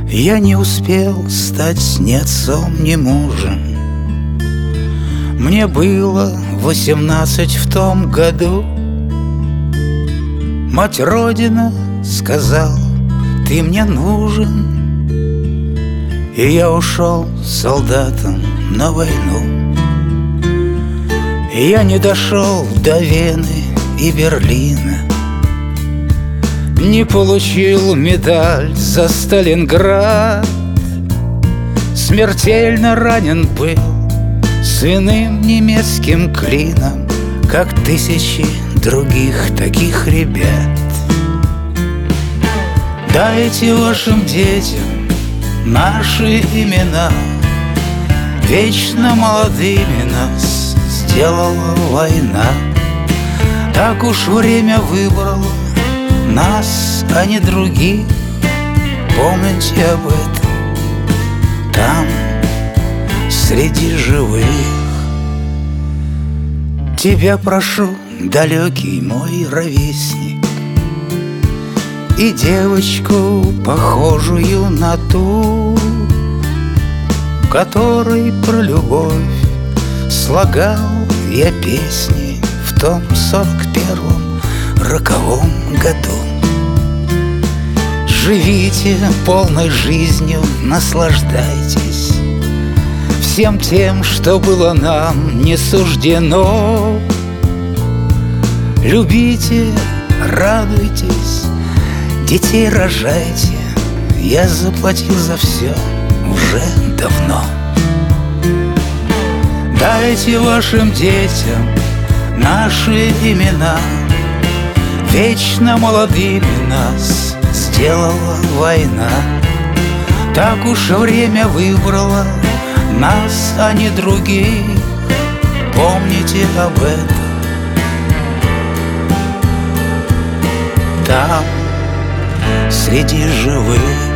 Я не успел стать ни отцом, ни мужем. Мне было 18 в том году. Мать Родина сказала: ты мне нужен. И я ушел солдатом на войну. И я не дошел до Вены и Берлина, не получил медаль за Сталинград. Смертельно ранен был свиным немецким клином, как тысячи других таких ребят. Дайте вашим детям наши имена, вечно молодыми нас сделала война. Так уж время выбрало нас, а не других. Помните об этом там, среди живых. Тебя прошу, далекий мой ровесник, и девочку, похожую на ту, которой про любовь слагал я песни в том 41-м роковом году. Живите полной жизнью, наслаждайтесь всем тем, что было нам не суждено. Любите, радуйтесь, детей рожайте. Я заплатил за все уже давно. Дайте вашим детям наши имена, вечно молодыми нас сделала война. Так уж время выбрало нас, а не других. Помните об этом там, среди живых.